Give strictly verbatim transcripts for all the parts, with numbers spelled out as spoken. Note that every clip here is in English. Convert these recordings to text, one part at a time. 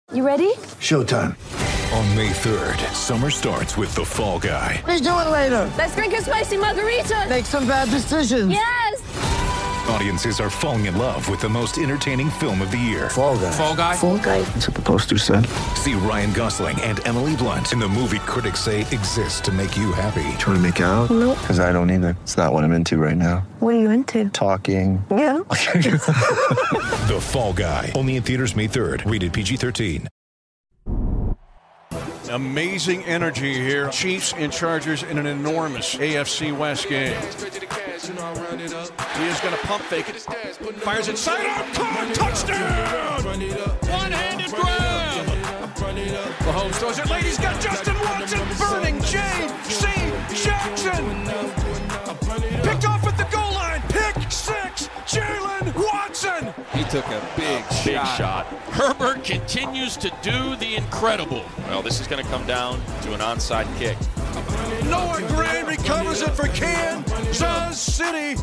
You ready? Showtime. On May third, summer starts with The Fall Guy. Let's do it later. Let's drink a spicy margarita. Make some bad decisions. Yes. Audiences are falling in love with the most entertaining film of the year. Fall Guy. Fall Guy. Fall Guy. That's what the poster said. See Ryan Gosling and Emily Blunt in the movie critics say exists to make you happy. Trying to make it out? Nope. Because I don't either. It's not what I'm into right now. What are you into? Talking. Yeah. The Fall Guy. Only in theaters May third. Rated P G thirteen. Amazing energy here. Chiefs and Chargers in an enormous A F C West game. He is going to pump fake it. Fires inside out. Caught. Touchdown. One-handed grab. Mahomes throws it late. He's got Justin Watson burning. J C. Jackson. Picked off at the goal line. Pick six. Jalen Watson. He took a big, a big shot. shot. Herbert continues to do the incredible. Well, this is going to come down to an onside kick. Noah Gray recovers it for Kansas City.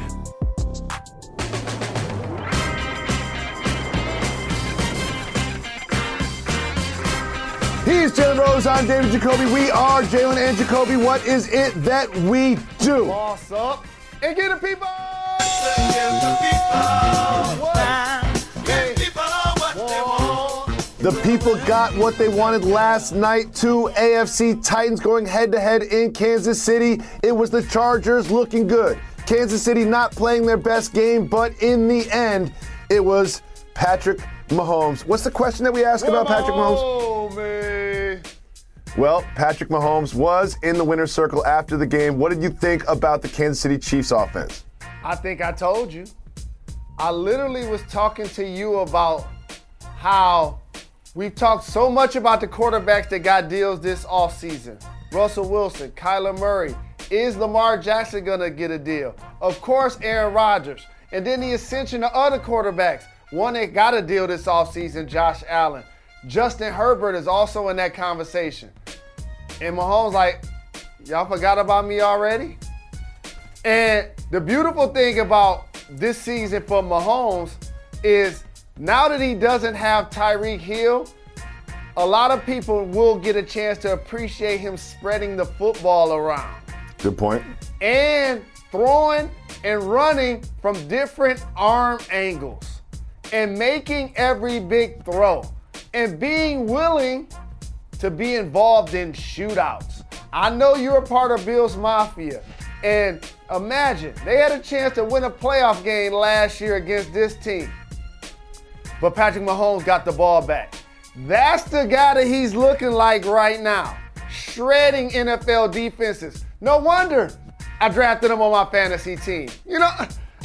He's Jalen Rose. I'm David Jacoby. We are Jalen and Jacoby. What is it that we do? Boss up and get the people. Get the people. Get the people what they want. The people got what they wanted last night. Two A F C Titans going head-to-head in Kansas City. It was the Chargers looking good. Kansas City not playing their best game, but in the end, it was Patrick Mahomes. What's the question that we ask about Patrick Mahomes? Oh, man. Well, Patrick Mahomes was in the winner's circle after the game. What did you think about the Kansas City Chiefs offense? I think I told you. I literally was talking to you about how we've talked so much about the quarterbacks that got deals this offseason. Russell Wilson, Kyler Murray. Is Lamar Jackson going to get a deal? Of course, Aaron Rodgers. And then the ascension of other quarterbacks. One that got a deal this offseason, Josh Allen. Justin Herbert is also in that conversation. And Mahomes like, y'all forgot about me already? And the beautiful thing about this season for Mahomes is now that he doesn't have Tyreek Hill, a lot of people will get a chance to appreciate him spreading the football around. Good point. And throwing and running from different arm angles and making every big throw and being willing to be involved in shootouts. I know you're a part of Bills Mafia, and imagine they had a chance to win a playoff game last year against this team, but Patrick Mahomes got the ball back. That's the guy that he's looking like right now, shredding N F L defenses. No wonder I drafted him on my fantasy team. You know,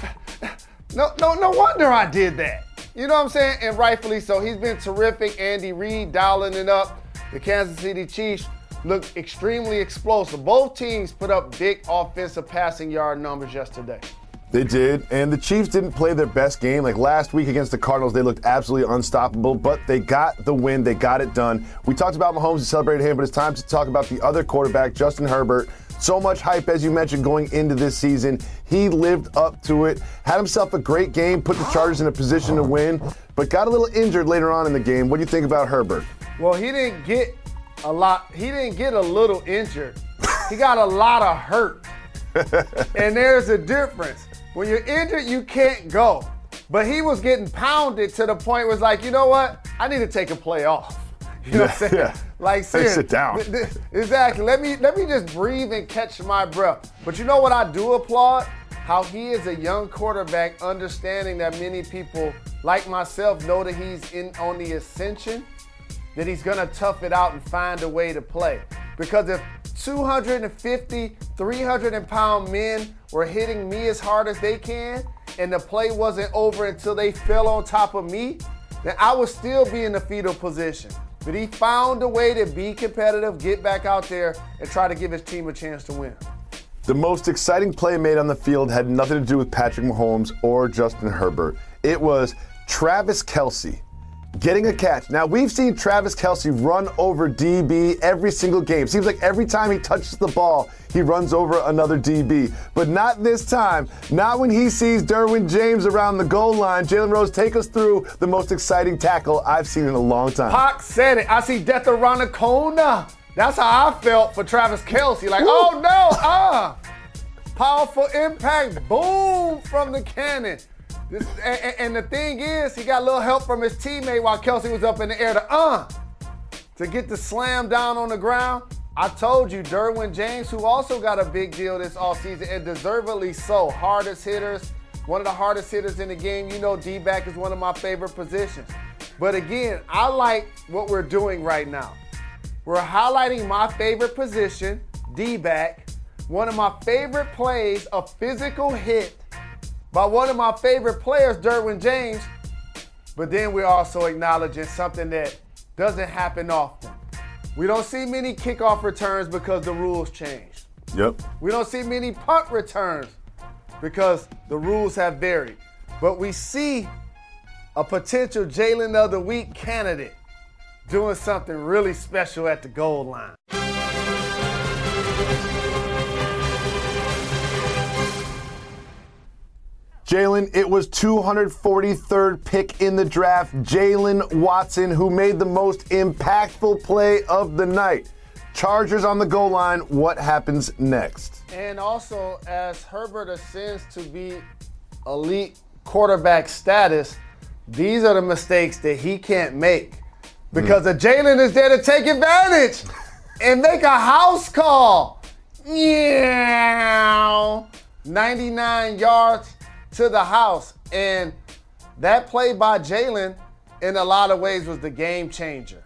no, no, no wonder I did that. You know what I'm saying? And rightfully so. He's been terrific. Andy Reid dialing it up. The Kansas City Chiefs look extremely explosive. Both teams put up big offensive passing yard numbers yesterday. They did, and the Chiefs didn't play their best game. Like last week against the Cardinals, they looked absolutely unstoppable, but they got the win. They got it done. We talked about Mahomes and celebrated him, but it's time to talk about the other quarterback, Justin Herbert. So much hype, as you mentioned, going into this season. He lived up to it, had himself a great game, put the Chargers in a position to win, but got a little injured later on in the game. What do you think about Herbert? Well, he didn't get a lot. He didn't get a little injured. He got a lot of hurt. And there's a difference. When you're injured, you can't go. But he was getting pounded to the point where it's like, you know what? I need to take a play off. You know what I'm saying? Yeah. Like, seriously. Sit down. Exactly. Let me let me just breathe and catch my breath. But you know what I do applaud? How he is a young quarterback, understanding that many people, like myself, know that he's in on the ascension, that he's going to tough it out and find a way to play. Because if two hundred fifty, three hundred pound men were hitting me as hard as they can, and the play wasn't over until they fell on top of me, then I would still be in the fetal position. But he found a way to be competitive, get back out there, and try to give his team a chance to win. The most exciting play made on the field had nothing to do with Patrick Mahomes or Justin Herbert. It was Travis Kelce getting a catch. Now, we've seen Travis Kelce run over D B every single game. Seems like every time he touches the ball, he runs over another D B. But not this time. Not when he sees Derwin James around the goal line. Jalen Rose, take us through the most exciting tackle I've seen in a long time. Pac said it. I see death around the corner. That's how I felt for Travis Kelce. Like, Woo. oh no, ah. Powerful impact, boom, from the cannon. This, and, and the thing is, he got a little help from his teammate while Kelce was up in the air to uh, to get the slam down on the ground. I told you, Derwin James, who also got a big deal this offseason, and deservedly so. Hardest hitters, one of the hardest hitters in the game. You know, D-back is one of my favorite positions. But again, I like what we're doing right now. We're highlighting my favorite position, D-back, one of my favorite plays, a physical hit by one of my favorite players, Derwin James, but then we're also acknowledging something that doesn't happen often. We don't see many kickoff returns because the rules changed. Yep. We don't see many punt returns because the rules have varied. But we see a potential Jalen of the Week candidate doing something really special at the goal line. Jalen, it was two hundred forty-third pick in the draft, Jalen Watson, who made the most impactful play of the night. Chargers on the goal line, what happens next? And also, as Herbert ascends to be elite quarterback status, these are the mistakes that he can't make. Because mm. Jalen is there to take advantage and make a house call. Yeah, ninety-nine yards to the house. And that play by Jalen, in a lot of ways, was the game changer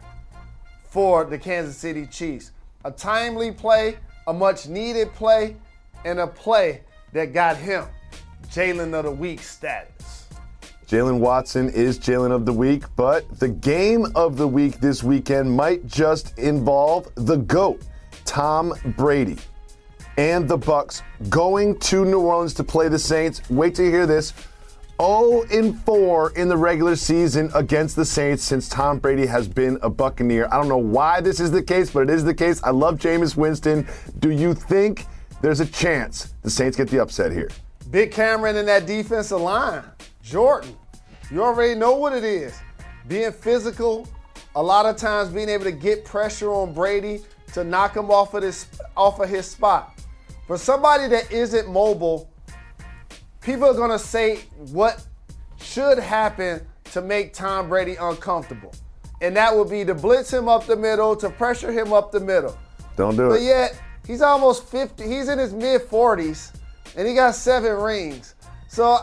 for the Kansas City Chiefs. A timely play, a much needed play, and a play that got him Jalen of the Week status. Jalen Watson is Jalen of the Week, but the game of the week this weekend might just involve the GOAT, Tom Brady, and the Bucs going to New Orleans to play the Saints. Wait till you hear this. oh and four in the regular season against the Saints since Tom Brady has been a Buccaneer. I don't know why this is the case, but it is the case. I love Jameis Winston. Do you think there's a chance the Saints get the upset here? Big Cameron in that defensive line. Jordan, you already know what it is. Being physical, a lot of times being able to get pressure on Brady to knock him off of this, off of his spot. For somebody that isn't mobile, people are going to say what should happen to make Tom Brady uncomfortable. And that would be to blitz him up the middle, to pressure him up the middle. Don't do it. But yet, he's almost fifty. He's in his mid forties, and he got seven rings. So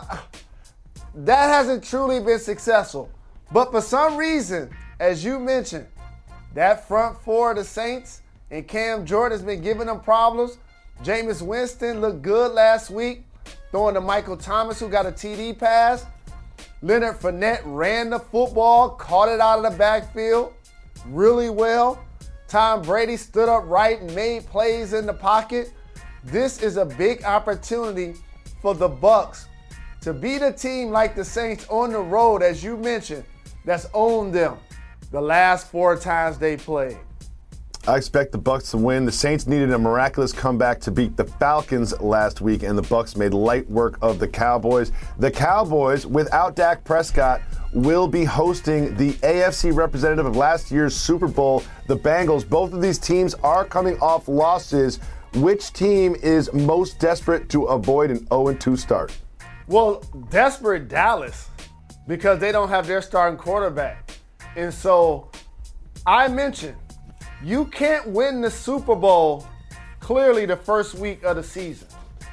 that hasn't truly been successful. But for some reason, as you mentioned, that front four of the Saints and Cam Jordan has been giving them problems. Jameis Winston looked good last week, throwing to Michael Thomas, who got a T D pass. Leonard Fournette ran the football, caught it out of the backfield really well. Tom Brady stood up right and made plays in the pocket. This is a big opportunity for the Bucs to beat a team like the Saints on the road, as you mentioned, that's owned them the last four times they played. I expect the Bucs to win. The Saints needed a miraculous comeback to beat the Falcons last week, and the Bucs made light work of the Cowboys. The Cowboys, without Dak Prescott, will be hosting the A F C representative of last year's Super Bowl, the Bengals. Both of these teams are coming off losses. Which team is most desperate to avoid an oh and two start? Well, desperate Dallas, because they don't have their starting quarterback. And so I mentioned, you can't win the Super Bowl clearly the first week of the season,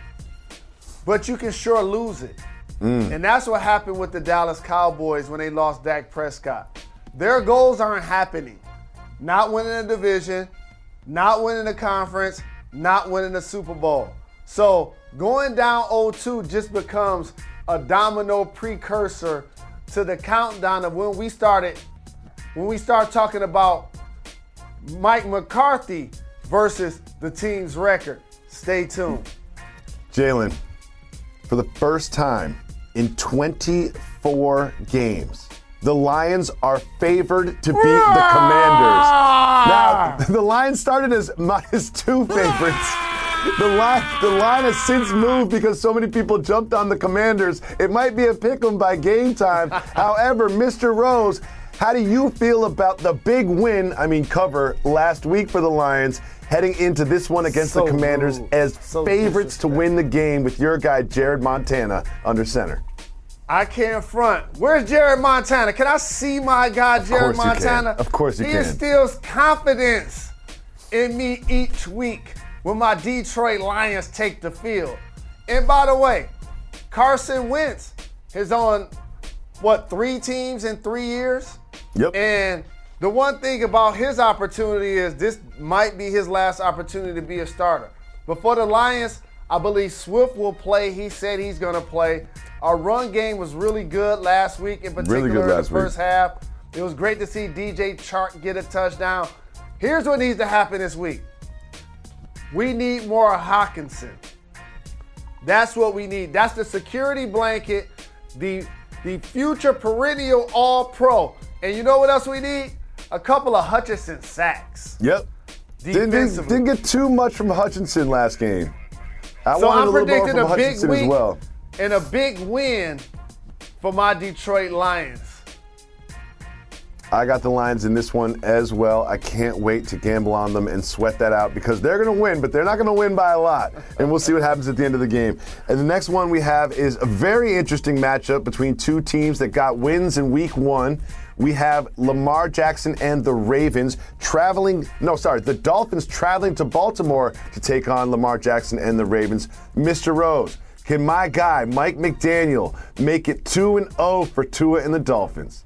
but you can sure lose it. Mm. And that's what happened with the Dallas Cowboys when they lost Dak Prescott. Their goals aren't happening. Not winning a division, not winning a conference, not winning the Super Bowl. So going down oh two just becomes a domino precursor to the countdown of when we started, when we start talking about Mike McCarthy versus the team's record. Stay tuned. Jalen, for the first time in twenty-four games, The Lions are favored to beat the Commanders. Now, the Lions started as minus two favorites. The line, the line has since moved because so many people jumped on the Commanders. It might be a pick 'em by game time. However, Mister Rose, how do you feel about the big win, I mean cover, last week for the Lions, heading into this one against so the Commanders rude. as so favorites to win the game with your guy, Jared Montana, under center? I can't front. Where's Jared Montana? Can I see my guy, Jared Montana? Of course you he can. He instills confidence in me each week when my Detroit Lions take the field. And by the way, Carson Wentz is on, what, three teams in three years? Yep. And the one thing about his opportunity is this might be his last opportunity to be a starter. But for the Lions, I believe Swift will play. He said he's going to play. Our run game was really good last week, in particular really good in the last first week. half. It was great to see D J Chark get a touchdown. Here's what needs to happen this week. We need more Hockenson. That's what we need. That's the security blanket, the, the future perennial all-pro. And you know what else we need? A couple of Hutchinson sacks. Yep. Didn't, didn't, didn't get too much from Hutchinson last game. I so wanted I'm a little more predicting from a big Hutchinson week as well. and a big win for my Detroit Lions. I got the Lions in this one as well. I can't wait to gamble on them and sweat that out because they're going to win, but they're not going to win by a lot. And we'll see what happens at the end of the game. And the next one we have is a very interesting matchup between two teams that got wins in week one. We have Lamar Jackson and the Ravens traveling, no, sorry, the Dolphins traveling to Baltimore to take on Lamar Jackson and the Ravens. Mister Rose, can my guy, Mike McDaniel, make it two and oh for Tua and the Dolphins?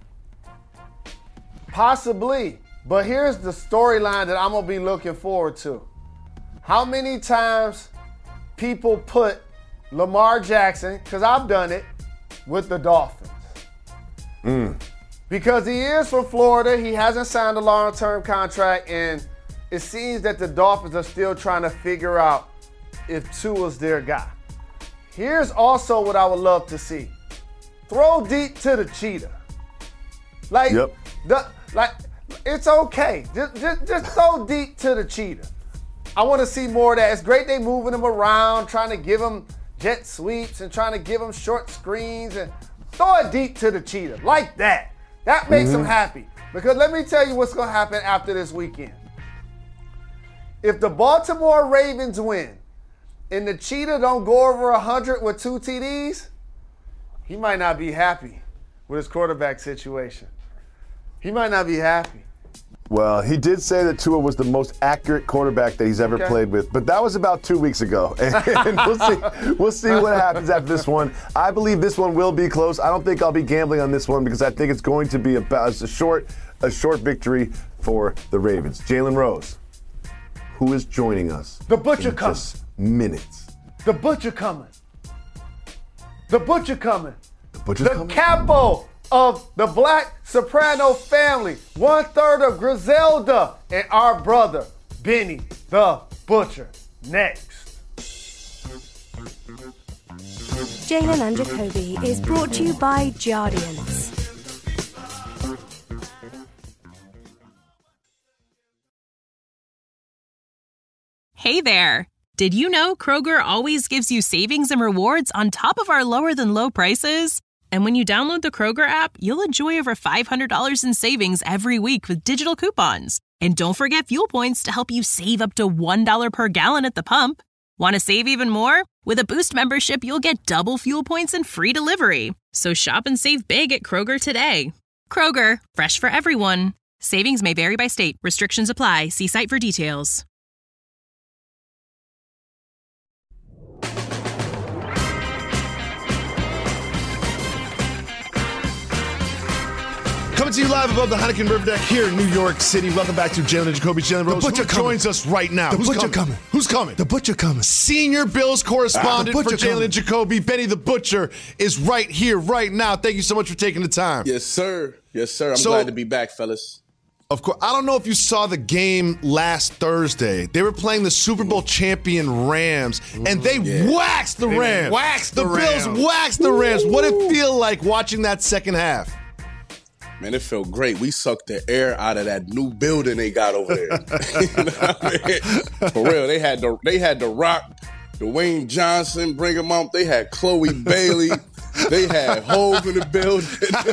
Possibly, but here's the storyline that I'm going to be looking forward to. How many times people put Lamar Jackson, because I've done it, with the Dolphins. Mm. Because he is from Florida, he hasn't signed a long-term contract, and it seems that the Dolphins are still trying to figure out if Tua's their guy. Here's also what I would love to see. Throw deep to the cheetah. Like, yep. the, like it's okay. Just, just, just throw deep to the cheetah. I want to see more of that. It's great they moving him around, trying to give him jet sweeps and trying to give him short screens and throw it deep to the cheetah like that. That makes mm-hmm. him happy. Because let me tell you what's going to happen after this weekend. If the Baltimore Ravens win and the cheetah don't go over one hundred with two T Ds, he might not be happy with his quarterback situation. He might not be happy. Well, he did say that Tua was the most accurate quarterback that he's ever okay. played with, but that was about two weeks ago. And we'll see, we'll see what happens after this one. I believe this one will be close. I don't think I'll be gambling on this one because I think it's going to be about a short, a short victory for the Ravens. Jalen Rose, who is joining us? The Butcher in coming. Just minutes. The Butcher coming. The Butcher coming. The Butcher the coming. The capo of the Black Soprano family, one third of Griselda, and our brother, Benny the Butcher. Next. Jalen and Jacoby is brought to you by Jardiance. Hey there. Did you know Kroger always gives you savings and rewards on top of our lower than low prices? And when you download the Kroger app, you'll enjoy over five hundred dollars in savings every week with digital coupons. And don't forget fuel points to help you save up to one dollar per gallon at the pump. Want to save even more? With a Boost membership, you'll get double fuel points and free delivery. So shop and save big at Kroger today. Kroger, fresh for everyone. Savings may vary by state. Restrictions apply. See site for details. Coming to you live above the Heineken River Deck here in New York City. Welcome back to Jalen and Jacoby. Jalen Rose, the Butcher who coming. joins us right now. The Who's Butcher coming? coming. Who's coming? The Butcher coming. Senior Bills correspondent Ah, for Jalen coming. and Jacoby, Benny the Butcher, is right here, right now. Thank you so much for taking the time. Yes, sir. Yes, sir. I'm so, glad to be back, fellas. Of course. I don't know if you saw the game last Thursday. They were playing the Super Bowl champion Rams, and they yeah. waxed the They Rams. waxed the the Bills Rams. waxed the Rams. What did it feel like watching that second half? Man, it felt great. We sucked the air out of that new building they got over there. You know what I mean? For real, they had the they had the Rock, Dwayne Johnson, bring him up. They had Chloe Bailey. They had Hov in the building.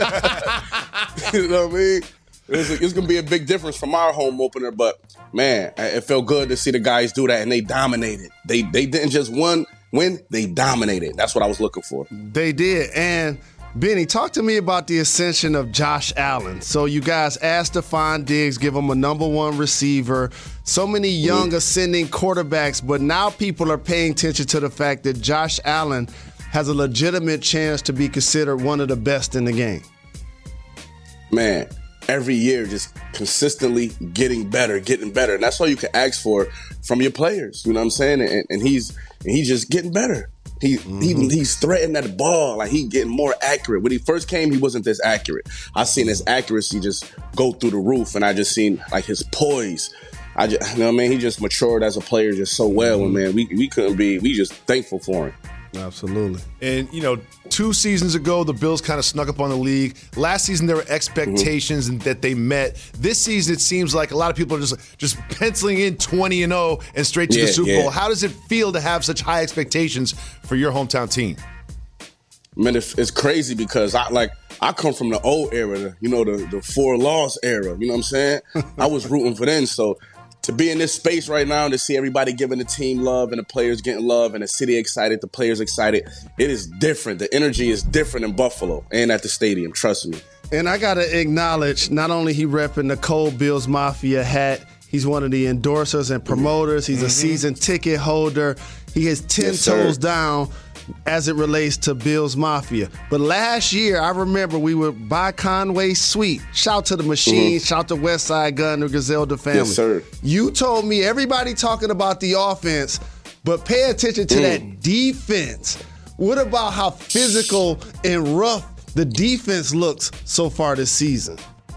You know what I mean? It's, it's going to be a big difference from our home opener, but, man, it felt good to see the guys do that, and they dominated. They they didn't just win, win, they dominated. That's what I was looking for. They did, and Benny, talk to me about the ascension of Josh Allen. So you guys asked Stephon Diggs, give him a number one receiver, so many young ascending quarterbacks, but now people are paying attention to the fact that Josh Allen has a legitimate chance to be considered one of the best in the game. Man, every year just consistently getting better, getting better. And that's all you can ask for from your players. You know what I'm saying? And, and he's and he's just getting better. He, mm-hmm. he he's threatening that ball, like he getting more accurate. When he first came, he wasn't this accurate. I seen his accuracy just go through the roof, and I just seen like his poise. I just, you know what I mean? He just matured as a player just so well, mm-hmm. and man, we we couldn't be. We just thankful for him. Absolutely. And, you know, two seasons ago, the Bills kind of snuck up on the league. Last season, there were expectations mm-hmm. that they met. This season, it seems like a lot of people are just just penciling in twenty and oh and straight to yeah, the Super yeah. Bowl. How does it feel to have such high expectations for your hometown team? Man, it's, it's crazy because I like I come from the old era, you know, the, the four loss era. You know what I'm saying? I was rooting for them, so to be in this space right now and to see everybody giving the team love and the players getting love and the city excited, the players excited, it is different. The energy is different in Buffalo and at the stadium, trust me. And I got to acknowledge, not only he repping the Cold Bills Mafia hat, he's one of the endorsers and promoters. He's mm-hmm. a season ticket holder. He is ten yes, toes sir. down as it relates to Bills Mafia. But last year, I remember we were by Conway Suite. Shout to the Machine, mm-hmm. shout to West Side Gun, the Griselda family. Yes, sir. You told me everybody talking about the offense, but pay attention to mm. that defense. What about how physical and rough the defense looks so far this season?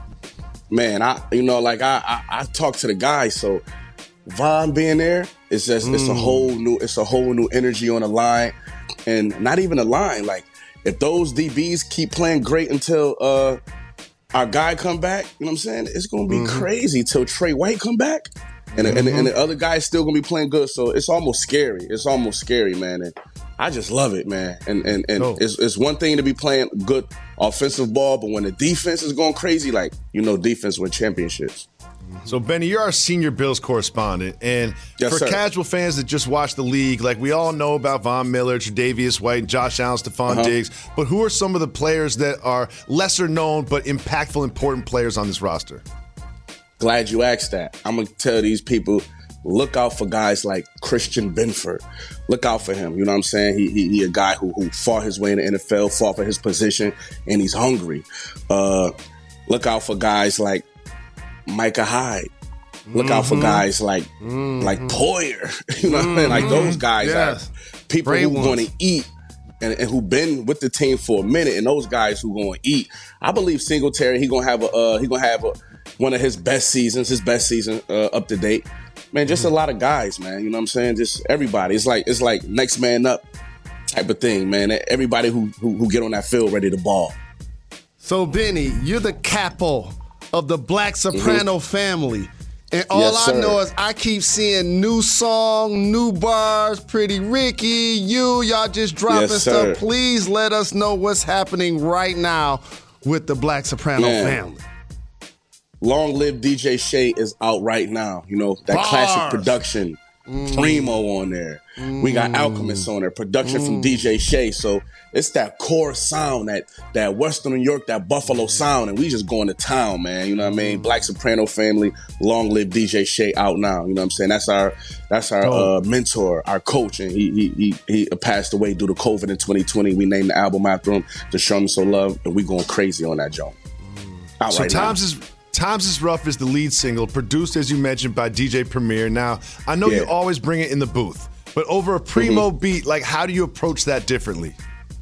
Man, I you know, like I I, I talk to the guys, so Von being there, it's just mm. it's a whole new it's a whole new energy on the line. And not even a line. Like, if those D Bs keep playing great until uh, our guy come back, you know what I'm saying? It's going to be mm-hmm. crazy till Trey White come back. And, mm-hmm. and, and the other guy's still going to be playing good. So it's almost scary. It's almost scary, man. And I just love it, man. And and, and oh. it's, it's one thing to be playing good offensive ball, but when the defense is going crazy, like, you know, defense win championships. So, Benny, you're our senior Bills correspondent. And yes, for sir. casual fans that just watch the league, like we all know about Von Miller, Tre'Davious White, and Josh Allen, Stephon uh-huh. Diggs. But who are some of the players that are lesser known but impactful, important players on this roster? Glad you asked that. I'm going to tell these people, look out for guys like Christian Benford. Look out for him. You know what I'm saying? He he, he a guy who, who fought his way in the N F L, fought for his position, and he's hungry. Uh, look out for guys like Micah Hyde. Look mm-hmm. out for guys like mm-hmm. like Poyer. You know what mm-hmm. I mean? Like those guys yes. are people Great who want to eat and, and who've been with the team for a minute, and those guys who going to eat. I believe Singletary, he gonna have a uh, he gonna have a, one of his best seasons, his best season uh, up to date. Man, just mm-hmm. a lot of guys, man. You know what I'm saying? Just everybody. It's like it's like next man up type of thing, man. Everybody who who, who get on that field ready to ball. So Benny, you're the capo of the Black Soprano mm-hmm. family. And all yes, I know is I keep seeing new song, new bars, Pretty Ricky, you, y'all just dropping yes, stuff. Please let us know what's happening right now with the Black Soprano Man. family. Long Live D J Shay is out right now. You know, that Bars. classic production. Mm. Primo on there. Mm. We got Alchemist on there. Production mm. from D J Shay. So it's that core sound, that that Western New York, that Buffalo sound, and we just going to town, man. You know what I mean? Black Soprano family, long live D J Shay out now. You know what I'm saying? That's our that's our oh. uh, mentor, our coach, and he, he he he passed away due to COVID in twenty twenty. We named the album after him, To Show Me Some Love, and we going crazy on that joint. Out so right Times now. is Times is Rough is the lead single, produced, as you mentioned, by D J Premier. Now, I know yeah. you always bring it in the booth, but over a Primo mm-hmm. beat, like, how do you approach that differently?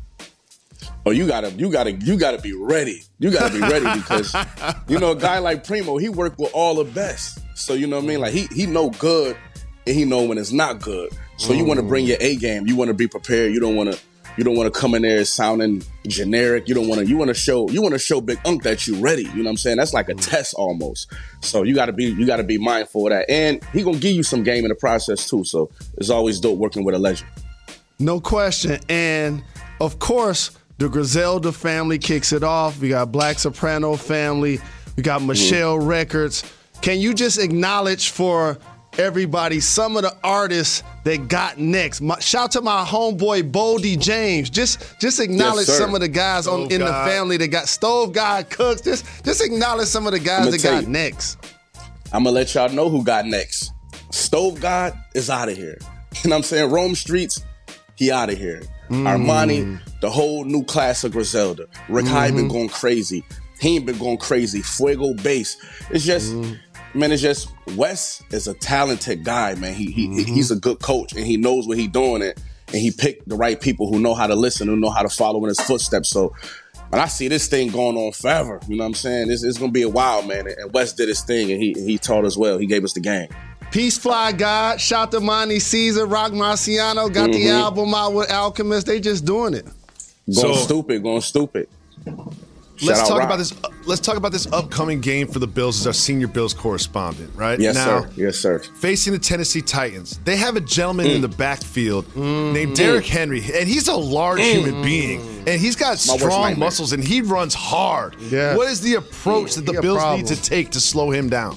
Oh, you gotta, you gotta, you gotta be ready. You gotta be ready because, you know, a guy like Primo, he worked with all the best. So, you know what I mean? Like, he he know good and he know when it's not good. So mm. you want to bring your A game. You want to be prepared. You don't want to You don't want to come in there sounding generic. You don't want to. You want to show. You want to show Big Unk that you ready. You know what I'm saying? That's like a test almost. So you got to be. You got to be mindful of that. And he gonna give you some game in the process too. So it's always dope working with a legend. No question. And of course, the Griselda family kicks it off. We got Black Soprano family. We got Michelle mm-hmm. Records. Can you just acknowledge for everybody some of the artists that got next? My, shout to my homeboy Boldy James. Just just acknowledge yes, some of the guys on, in God. the family that got Stove God Cooks. Just just acknowledge some of the guys that got you, next. I'm gonna let y'all know who got next. Stove God is out of here. You know what I'm saying? Rome Streets, he out of here. Mm. Armani, the whole new class of Griselda. Rick mm-hmm. Hyde been going crazy. He ain't been going crazy. Fuego Bass. It's just, mm. man, it's just, Wes is a talented guy, man. He, he mm-hmm. He's a good coach, and he knows what he's doing, it, and he picked the right people who know how to listen, who know how to follow in his footsteps. So, and I see this thing going on forever. You know what I'm saying? It's, it's going to be a while, man. And Wes did his thing, and he, he taught us well. He gave us the game. Peace Fly God, shout to Monty Caesar, Rock Marciano, got mm-hmm. the album out with Alchemist. They just doing it. Going so, stupid, going stupid. Let's Shout talk Rock. about this. Uh, let's talk about this upcoming game for the Bills as our senior Bills correspondent, right? Yes, now, sir. Yes, sir. Facing the Tennessee Titans, they have a gentleman mm. in the backfield mm. named Derrick Henry, and he's a large mm. human being, and he's got My strong muscles, and he runs hard. Yeah. What is the approach that the he Bills need to take to slow him down?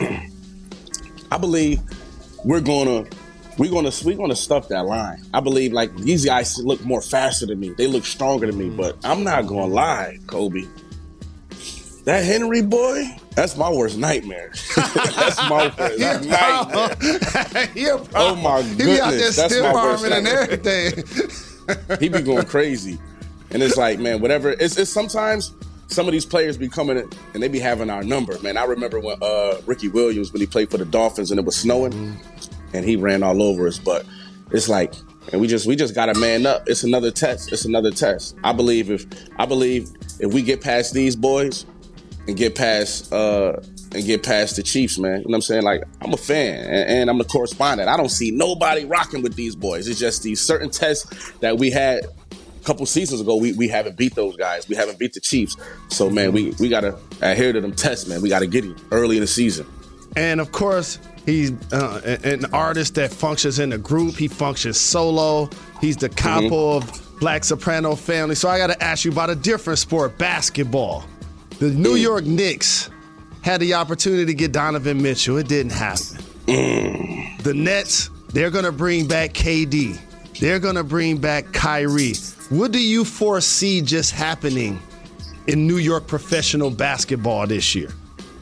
I believe we're gonna we're gonna we're gonna stuff that line. I believe like these guys look more faster than me. They look stronger than me, but I'm not gonna lie, Kobe. That Henry boy, that's my worst nightmare. That's my worst nightmare. Oh my goodness, he be out there that's stiff my worst arming and nightmare. everything. He be going crazy, and it's like, man, whatever. It's, it's sometimes some of these players be coming in and they be having our number. Man, I remember when uh, Ricky Williams, when he played for the Dolphins and it was snowing, mm-hmm. and he ran all over us. But it's like, and we just we just gotta man up. It's another test. It's another test. I believe if I believe if we get past these boys and get past uh, and get past the Chiefs, man. You know what I'm saying? Like, I'm a fan and, and I'm the correspondent. I don't see nobody rocking with these boys. It's just these certain tests that we had a couple seasons ago. We we haven't beat those guys. We haven't beat the Chiefs. So, man, we, we got to adhere to them tests, man. We got to get him early in the season. And, of course, he's uh, an artist that functions in a group. He functions solo. He's the capo mm-hmm. of Black Soprano family. So I got to ask you about a different sport, basketball. The New mm. York Knicks had the opportunity to get Donovan Mitchell. It didn't happen. Mm. The Nets, they're going to bring back K D. They're going to bring back Kyrie. What do you foresee just happening in New York professional basketball this year?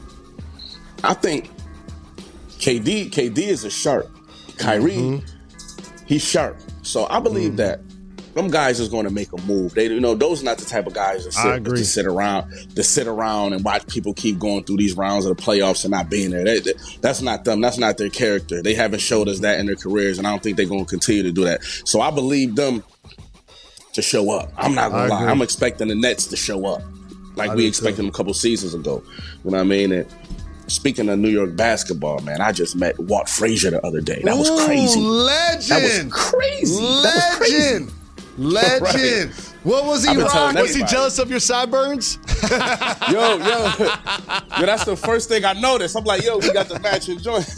I think K D K D is a sharp. Kyrie, mm-hmm. he's sharp. So I believe mm. that them guys is going to make a move. They, you know, those are not the type of guys that sit, to sit around, to sit around and watch people keep going through these rounds of the playoffs and not being there. They, they, that's not them. That's not their character. They haven't showed us that in their careers, and I don't think they're going to continue to do that. So I believe them to show up. I'm not going to lie. I'm expecting the Nets to show up like I we expected too. them a couple seasons ago. You know what I mean? And speaking of New York basketball, man, I just met Walt Frazier the other day. That was crazy. Ooh, legend. That was crazy. Legend. That was crazy. Legend. Right. What was he rocking? Was he jealous of your sideburns? yo, yo, yo, that's the first thing I noticed. I'm like, yo, we got the matching joint.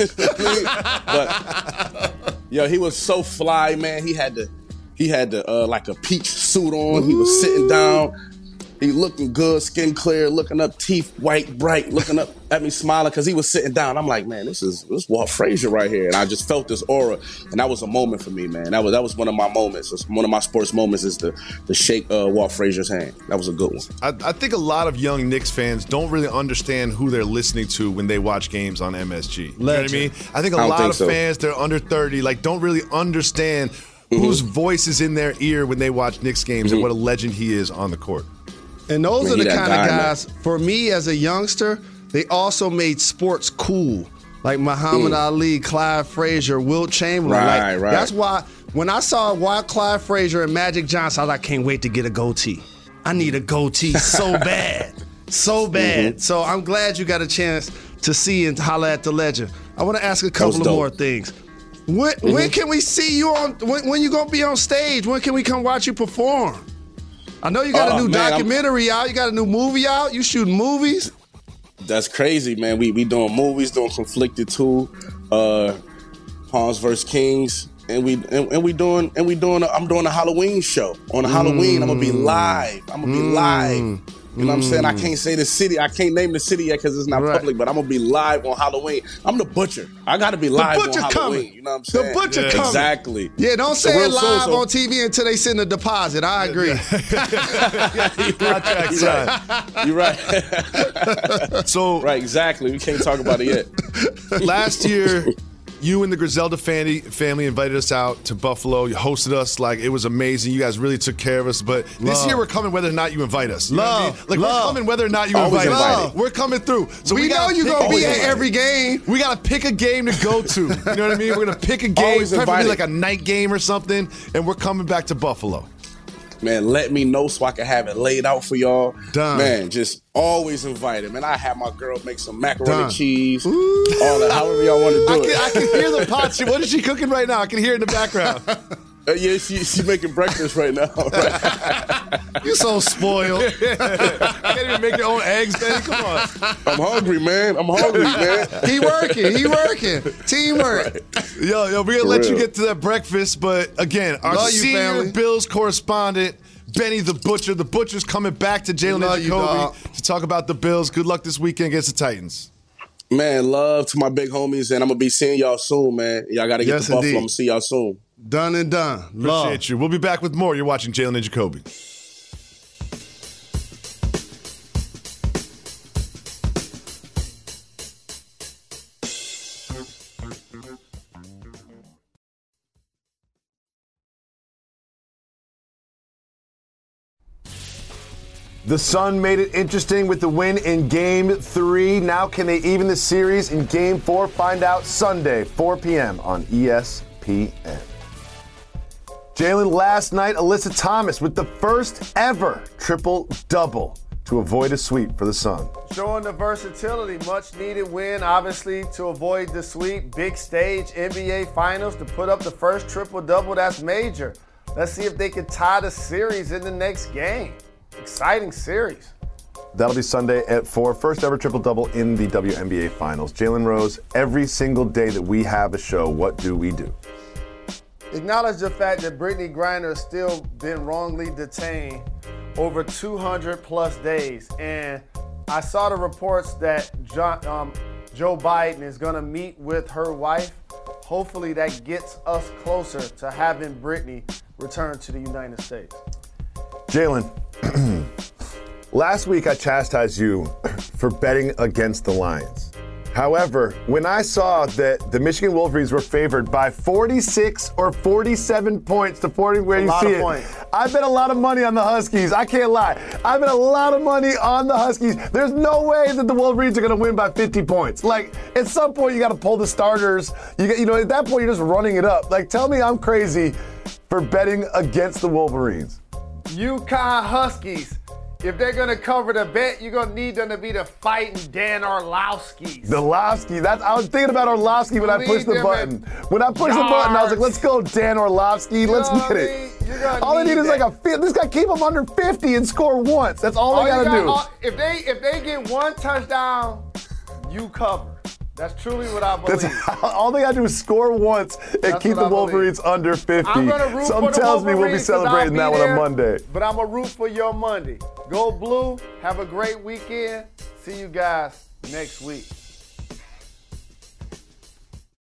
But yo, he was so fly, man. He had the, he had the uh, like a peach suit on. Ooh. He was sitting down. He looking good, skin clear, looking up, teeth white, bright, looking up at me, smiling because he was sitting down. I'm like, man, this is this is Walt Frazier right here, and I just felt this aura, and that was a moment for me, man. That was that was one of my moments. It's one of my sports moments is the the shake uh, Walt Frazier's hand. That was a good one. I, I think a lot of young Knicks fans don't really understand who they're listening to when they watch games on M S G. You know what I mean? I think a I lot think of so. fans, they're under thirty, like don't really understand mm-hmm. whose voice is in their ear when they watch Knicks games mm-hmm. and what a legend he is on the court. And those Man, are the kind guy, of guys, man. for me as a youngster, they also made sports cool. Like Muhammad mm. Ali, Clyde Frazier, Wilt Chamberlain. Right, like, right. That's why when I saw Wild Clyde Frazier and Magic Johnson, I was like, I can't wait to get a goatee. I need a goatee so bad. So bad. Mm-hmm. So I'm glad you got a chance to see and holler at the legend. I want to ask a couple of more things. When, Mm-hmm. when can we see you on? When, when you gonna be on stage? When can we come watch you perform? I know you got Oh, a new man, documentary out. You got a new movie out. You shooting movies? That's crazy, man. We we doing movies, doing Conflicted two, uh, Pawns versus Kings, and we and, and we doing and we doing. A, I'm doing a Halloween show on a mm. Halloween. I'm gonna be live. I'm gonna be mm. live. You know what I'm saying? I can't say the city. I can't name the city yet because it's not right. public, but I'm going to be live on Halloween. I'm the butcher. I got to be live on Halloween. Coming. You know what I'm saying? The butcher yeah. coming. Exactly. Yeah, don't say so it live so, so. on T V until they send a deposit. I agree. You're right. You're right. So Right, exactly. We can't talk about it yet. Last year, you and the Griselda family, family invited us out to Buffalo. You hosted us. Like, it was amazing. You guys really took care of us. But Love. this year, we're coming whether or not you invite us. You Love. know what I mean? Like, Love. we're coming whether or not you Always invite us. invited. We're coming through. So we, we know you're going to be at invited. every game. We got to pick a game to go to. You know what I mean? We're going to pick a game, Always preferably invited. like a night game or something, and we're coming back to Buffalo. Man, let me know so I can have it laid out for y'all. Done. Man, just always invited. Man, I have my girl make some macaroni Done. and cheese. All that, however y'all want to do I it. can, I can hear the pot. She, what is she cooking right now? I can hear it in the background. Uh, yeah, she, she's making breakfast right now. You're so spoiled. Can't even make your own eggs, man. Come on. I'm hungry, man. I'm hungry, man. He working. He working. Teamwork. Yo, yo, we're going to let you get to that breakfast. But again, our Love you, senior family. Bills correspondent, Benny the Butcher. The Butcher's coming back to Jalen Love and you, Jacoby dog. to talk about the Bills. Good luck this weekend against the Titans. Man, love to my big homies, and I'm going to be seeing y'all soon, man. Y'all got to get Yes, to Buffalo. indeed. I'm going to see y'all soon. Done and done. Appreciate Love. you. We'll be back with more. You're watching Jalen and Jacoby. The Sun made it interesting with the win in Game three. Now can they even the series in Game four? Find out Sunday, four p.m. on E S P N. Jalen last night, Alyssa Thomas with the first ever triple-double to avoid a sweep for the Sun. Showing the versatility, much needed win, obviously, to avoid the sweep. Big stage, N B A Finals, to put up the first triple-double, that's major. Let's see if they can tie the series in the next game. Exciting series. That'll be Sunday at four. First ever triple-double in the W N B A Finals. Jalen Rose, every single day that we have a show, what do we do? Acknowledge the fact that Brittany Griner has still been wrongly detained over two hundred plus days. And I saw the reports that John, um, Joe Biden is going to meet with her wife. Hopefully that gets us closer to having Brittany return to the United States. Jalen, last week I chastised you for betting against the Lions. However, when I saw that the Michigan Wolverines were favored by forty-six or forty-seven points to forty where you see it, points. I bet a lot of money on the Huskies. I can't lie. I bet a lot of money on the Huskies. There's no way that the Wolverines are going to win by fifty points. Like, at some point, you got to pull the starters. You, get, you know, at that point, you're just running it up. Like, tell me I'm crazy for betting against the Wolverines. UConn Huskies. If they're going to cover the bet, you're going to need them to be the fighting Dan Orlovsky. The Orlovsky. That's, I was thinking about Orlovsky when I Lead pushed the them button. at When I pushed the button, I was like, let's go Dan Orlovsky. Let's know what get I it. mean? You're gonna All they need need is that. like a fifth. This guy keep them under fifty and score once. That's all, All they you got to got- do. all- if they if they get one touchdown, you cover. That's truly what I believe. That's, all they got to do is score once and That's keep what the I believe. Wolverines under fifty. I'm gonna root Something for the tells me we'll be Wolverines 'cause I'll celebrating be that one there, on Monday. But I'm gonna root for your Monday. Go Blue. Have a great weekend. See you guys next week.